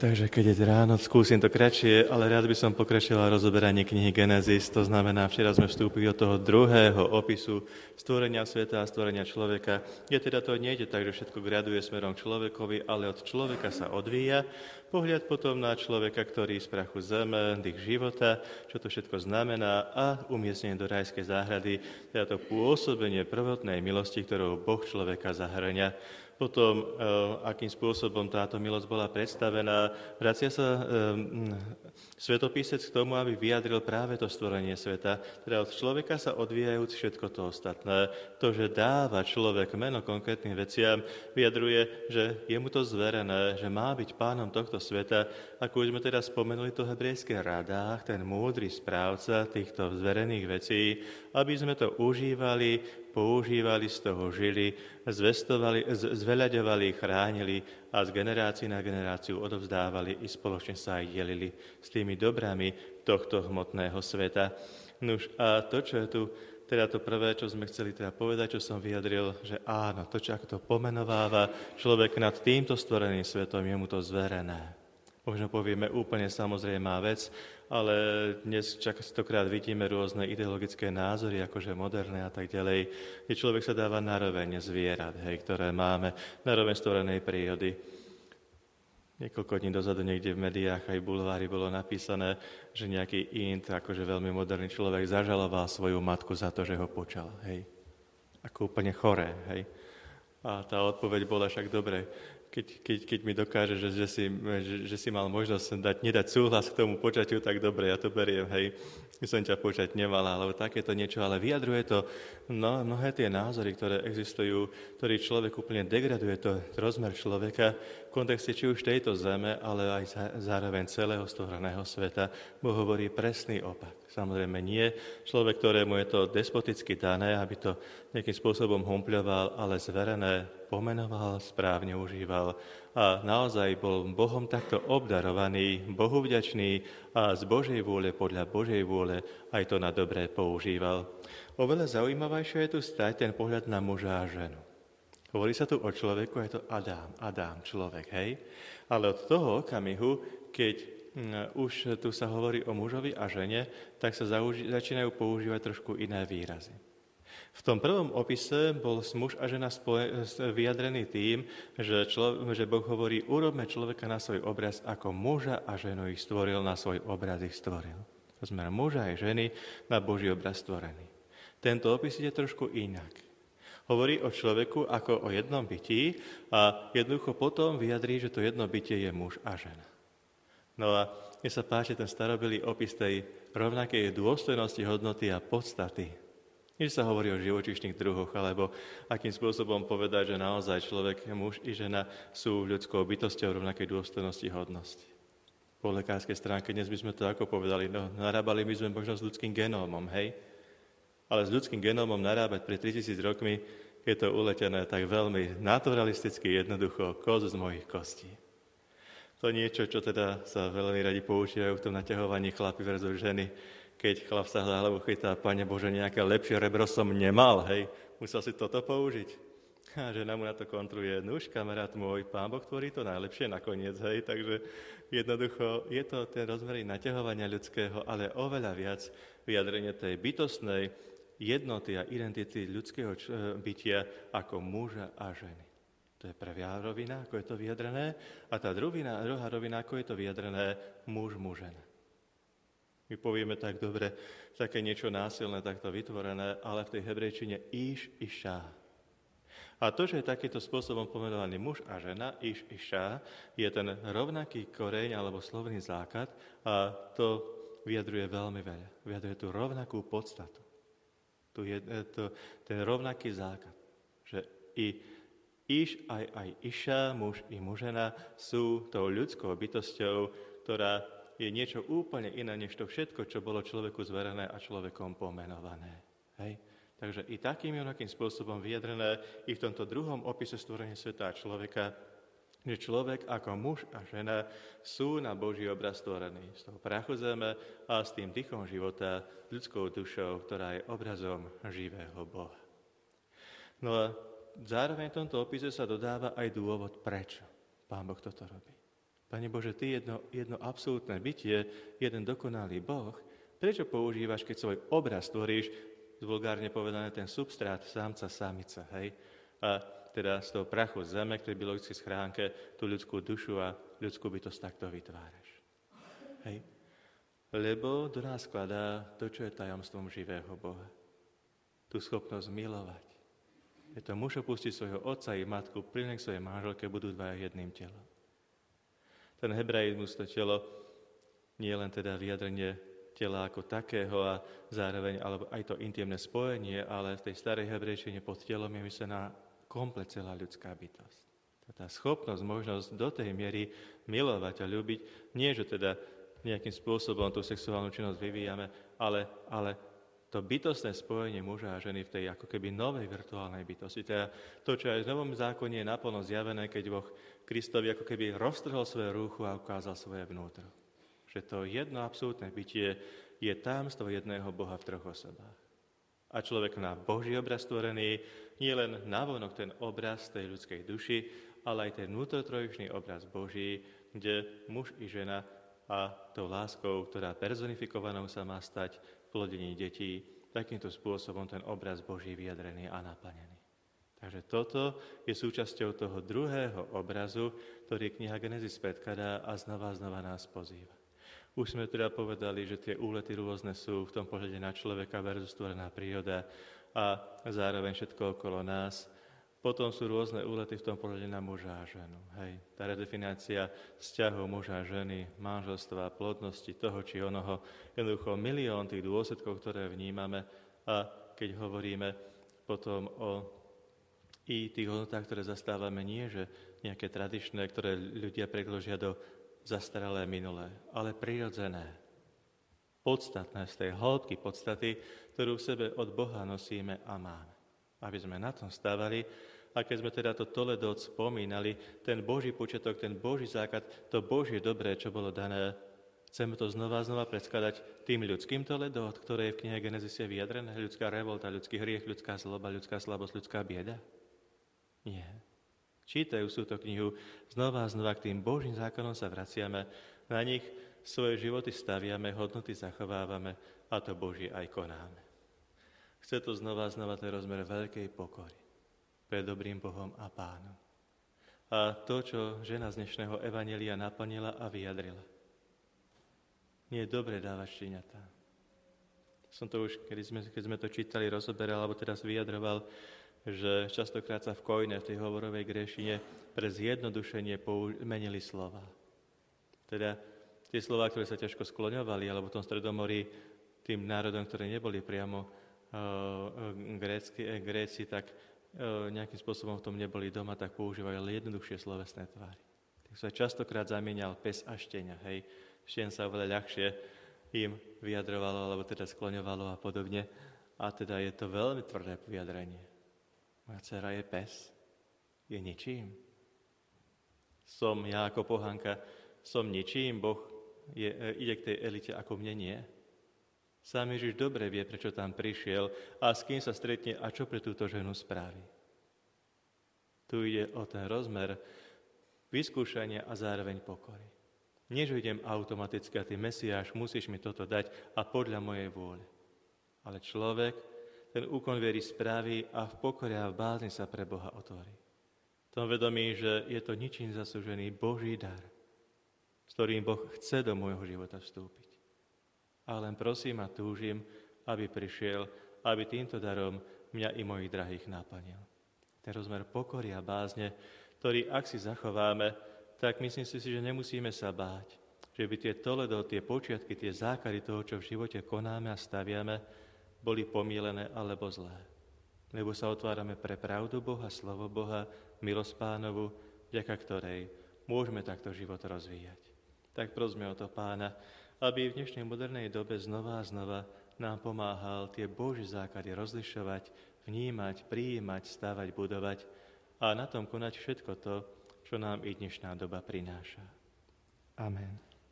Takže keď je ráno, skúsim to kratšie, ale rád by som pokračoval rozoberanie knihy Genesis. To znamená, včera sme vstúpili do toho druhého opisu stvorenia sveta a stvorenia človeka. Teda to nejde tak, že všetko graduje smerom k človekovi, ale od človeka sa odvíja. Pohľad potom na človeka, ktorý z prachu zeme, dých života, čo to všetko znamená a umiestnenie do rajskej záhrady, teda to pôsobenie prvotnej milosti, ktorou Boh človeka zahrňa. Potom, akým spôsobom táto milosť bola predstavená, vracia sa svetopísec k tomu, aby vyjadril práve to stvorenie sveta. Teda od človeka sa odvíjajúc všetko to ostatné. To, že dáva človek meno konkrétnym veciam, vyjadruje, že je mu to zverené, že má byť pánom tohto sveta. Ako už sme teda spomenuli to hebrejské radách, ten múdry správca týchto zverených vecí, aby sme to užívali, používali, z toho žili, zvestovali, zveľaďovali, chránili a z generácií na generáciu odovzdávali i spoločne sa aj delili s tými dobrami tohto hmotného sveta. Nuž a to, čo je tu, teda to prvé, čo sme chceli teda povedať, čo som vyjadril, že áno, to, čo ako to pomenováva človek nad týmto stvoreným svetom, je mu to zverené. Možno povieme úplne samozrejmá vec, ale dnes častokrát vidíme rôzne ideologické názory, akože moderné a tak ďalej, kde človek sa dáva naroveň zvierat, ktoré máme, naroveň stvorenej prírody. Niekoľko dní dozadu niekde v médiách aj v bulvári bolo napísané, že nejaký Ind, akože veľmi moderný človek, zažaloval svoju matku za to, že ho počal. Ako úplne choré. A tá odpoveď bola však dobre. Keď mi dokáže, že si mal možnosť nedať súhlas k tomu počatiu, tak dobre, ja to beriem, by som ťa počať nemala, alebo takéto niečo, ale vyjadruje to mnohé tie názory, ktoré existujú, ktorý človek úplne degraduje to rozmer človeka v kontexte či už tejto zeme, ale aj zároveň celého stvoreného sveta. Boh hovorí presný opak. Samozrejme nie človek, ktorému je to despoticky dané, aby to nejakým spôsobom humpľoval, ale zverené pomenoval, správne užíval a naozaj bol Bohom takto obdarovaný, Bohu vďačný a z Božej vôle, podľa Božej vôle aj to na dobré používal. Oveľa zaujímavejšie je tu stať ten pohľad na muža a ženu. Hovorí sa tu o človeku, je to Adám, človek, Ale od toho okamihu, keď už tu sa hovorí o mužovi a žene, tak sa začínajú používať trošku iné výrazy. V tom prvom opise bol muž a žena vyjadrený tým, že Boh hovorí, urobme človeka na svoj obraz, ako muža a ženu ich stvoril, na svoj obraz ich stvoril. To znamená muža a ženy na Boží obraz stvorený. Tento opis ide trošku inak. Hovorí o človeku ako o jednom bytí a jednoducho potom vyjadrí, že to jedno bytie je muž a žena. No a mne sa páči ten starobilý opis tej rovnakej dôstojnosti, hodnoty a podstaty. Než sa hovorí o živočíšnych druhoch, alebo akým spôsobom povedať, že naozaj človek, muž i žena sú ľudskou bytosťou rovnakej dôstojnosti hodnosti. Po lekárskej stránke dnes by sme to ako povedali, narábali by sme možno s ľudským genómom, Ale s ľudským genómom narábať pred 3000 rokmi je to uletené tak veľmi naturalisticky, jednoducho, koz z mojich kostí. To niečo, čo teda sa veľmi radi používajú v tom naťahovaní chlapi versus ženy. Keď chlap sa za hlavu chytá, Pane Bože, nejaké lepšie rebro som nemal, musel si toto použiť. A žena mu na to kontruje, nuž, kamarát môj, Pán Boh tvorí to najlepšie nakoniec, takže jednoducho je to ten rozmer naťahovania ľudského, ale oveľa viac vyjadrenie tej bytostnej jednoty a identity ľudského bytia ako muža a ženy. To je prvá rovina, ako je to vyjadrené, a tá druhá rovina, ako je to vyjadrené muž, žena. My povieme tak dobre, také niečo násilné, takto vytvorené, ale v tej hebrejčine iš-išá. A to, že je takýmto spôsobom pomenovaný muž a žena, iš-išá, je ten rovnaký koreň alebo slovný základ a to vyjadruje veľmi veľa. Vyjadruje tú rovnakú podstatu. Tu je ten rovnaký základ, že i iš aj iša, muž i mužena sú tou ľudskou bytosťou, ktorá je niečo úplne iné, než to všetko, čo bolo človeku zverené a človekom pomenované. Takže i takým onakým spôsobom vyjadrené i v tomto druhom opise stvorenia sveta a človeka, že človek ako muž a žena sú na Boží obraz stvorení. Z toho prachu zeme a s tým dýchom života, ľudskou dušou, ktorá je obrazom živého Boha. No a zároveň v tomto opise sa dodáva aj dôvod, prečo Pán Boh toto robí. Pane Bože, Ty jedno absolútne bytie, jeden dokonalý Boh, prečo používaš, keď svoj obraz tvoríš, vulgárne povedané ten substrát, samca, samica, hej? A teda z toho prachu zeme, ktorý je biologickej schránke, tú ľudskú dušu a ľudskú bytosť takto vytváraš. Hej? Lebo do nás skladá to, čo je tajomstvom živého Boha. Tú schopnosť milovať. Je to muž opustiť svojho otca i matku, prilne k svojej manželke, budú dvaja jedným telom. Ten hebraizmus, to telo, nie len teda vyjadrenie tela ako takého a zároveň alebo aj to intimné spojenie, ale v tej starej hebrejčine pod telom je myslená komplet celá ľudská bytosť. Tá schopnosť, možnosť do tej miery milovať a ľúbiť, nie že teda nejakým spôsobom tú sexuálnu činnosť vyvíjame, ale to bytostné spojenie muža a ženy v tej ako keby novej virtuálnej bytosti. Teda to, čo aj v Novom zákone je naplno zjavené, keď Boh Kristovi ako keby roztrhol svoje rúchu a ukázal svoje vnútro. Že to jedno absolútne bytie je tajomstvo jedného Boha v troch osobách. A človek na Boží obraz stvorený, nie len navonok ten obraz tej ľudskej duši, ale aj ten vnútrotrojičný obraz Boží, kde muž i žena a tou láskou, ktorá personifikovanou sa má stať v plodení detí, takýmto spôsobom ten obraz Boží vyjadrený a naplnený. Takže toto je súčasťou toho druhého obrazu, ktorý kniha Genesis predkladá a znova nás pozýva. Už sme teda povedali, že tie úlety rôzne sú v tom pohľade na človeka versus stvorená príroda a zároveň všetko okolo nás. Potom sú rôzne úlety v tom pohľade na muža a ženu. Hej. Tá redefinácia vzťahov muža a ženy, manželstva, plodnosti, toho či onoho, jednoducho milión tých dôsledkov, ktoré vnímame. A keď hovoríme potom o tých hodnotách, ktoré zastávame, nie že nejaké tradičné, ktoré ľudia predložia do zastaralé minulé, ale prirodzené, podstatné z tej hĺbky podstaty, ktorú v sebe od Boha nosíme a máme. Aby sme na tom stávali. A keď sme teda to Toledot spomínali, ten Boží počiatok, ten Boží základ, to Božie dobré, čo bolo dané, chceme to znova predskladať tým ľudským Toledot, ktoré je v knihe Genesis vyjadrené, ľudská revolta, ľudský hriech, ľudská zloba, ľudská slabosť, ľudská bieda? Nie. Čítajú sú to knihu, znova k tým Božím zákonom sa vraciame, na nich svoje životy staviame, hodnoty zachovávame a to Božie aj konáme. Chce to znova ten rozmer veľkej pokory pred dobrým Bohom a Pánom. A to, čo žena z dnešného evanjelia naplnila a vyjadrila. Nie je dobre dávať šteniatá. Som to už, keď sme to čítali, rozoberal, alebo teraz vyjadroval, že častokrát sa v kojne, v tej hovorovej gréšine, pre zjednodušenie menili slova. Teda tie slova, ktoré sa ťažko skloňovali, alebo v tom Stredomorí tým národom, ktoré neboli priamo Gréci, tak nejakým spôsobom v tom neboli doma, tak používajú jednoduchšie slovesné tvary. Tak sa častokrát zamienial pes a šteňa. Hej. Šteň sa oveľa ľahšie im vyjadrovalo, alebo teda skloňovalo a podobne. A teda je to veľmi tvrdé vyjadrenie. Moja dcera je pes, je ničím. Som ja ako pohanka, som ničím, Boh ide k tej elite ako mne nie. Sám Ježiš dobre vie, prečo tam prišiel a s kým sa stretne a čo pre túto ženu spraví. Tu ide o ten rozmer vyskúšania a zároveň pokory. Nie, že idem automaticky a ty Mesiáš, musíš mi toto dať a podľa mojej vôle. Ale človek ten úkon viery spraví a v pokore a v bázni sa pre Boha otvorí. V tom vedomí, že je to ničím zaslúžený Boží dar, s ktorým Boh chce do môjho života vstúpiť. A len prosím a túžim, aby prišiel, aby týmto darom mňa i mojich drahých naplnil. Ten rozmer pokory a bázne, ktorý ak si zachováme, tak myslím si, že nemusíme sa báť, že by tie Toledo, tie počiatky, tie základy toho, čo v živote konáme a staviame, boli pomílené alebo zlé. Lebo sa otvárame pre pravdu Boha, slovo Boha, milosť Pánovu, vďaka ktorej môžeme takto život rozvíjať. Tak prosme o to Pána, aby v dnešnej modernej dobe znova a znova nám pomáhal tie Božie základy rozlišovať, vnímať, prijímať, stavať, budovať a na tom konať všetko to, čo nám i dnešná doba prináša. Amen.